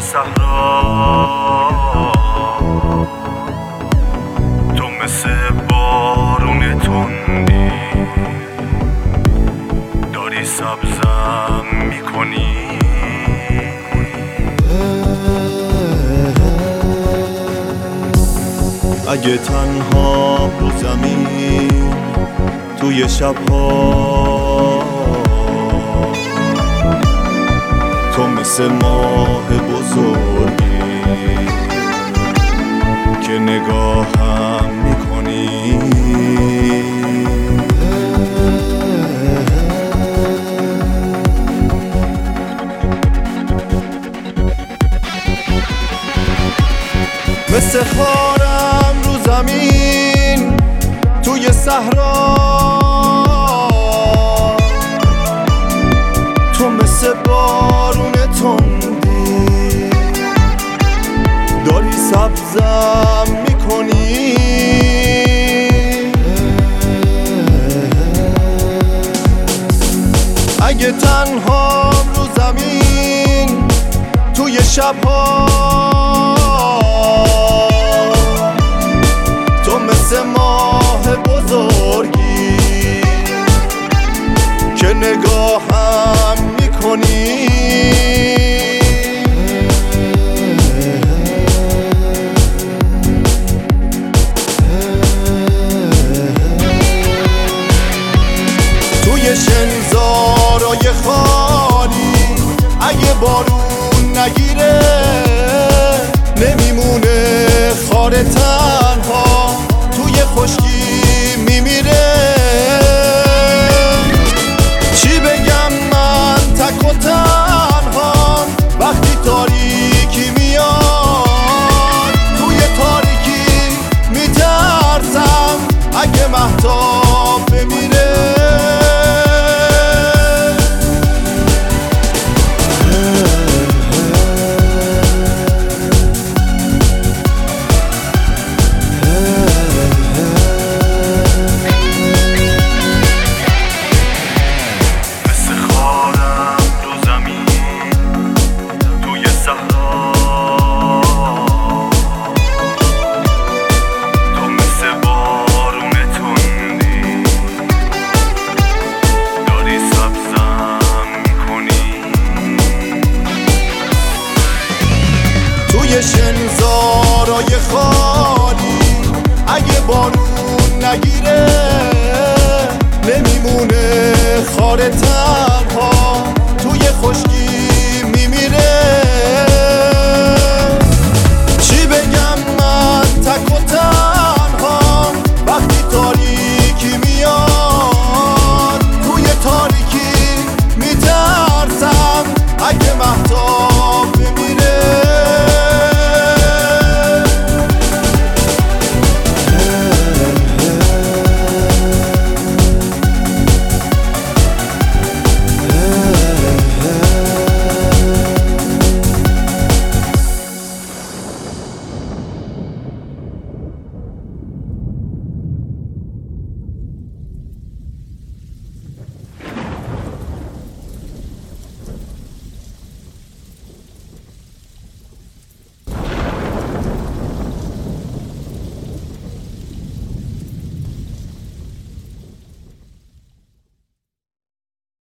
صحرا تو مثل بارون تندی داری سبزم میکنی. اگه تنها رو زمین توی شبها تو مثل ماه بزرگی که نگاهم میکنی. مثل خارم رو زمین توی صحرا تو مثل بارون تندی داری سبزم میکنی. اگه تنها رو زمین توی شبها تو مثل ماه بزرگی که نگاهم میکنی. توی شنزارای خالی اگه بارون نگیره نمیمونه خار تنها توی خشکی میمیره. چی بگم من تک و تنها وقتی تاریکی میاد توی تاریکی میترسم اگه مهتاب بمیره. توی شنزارای خالی اگه بارون نگیره نمیمونه خار تن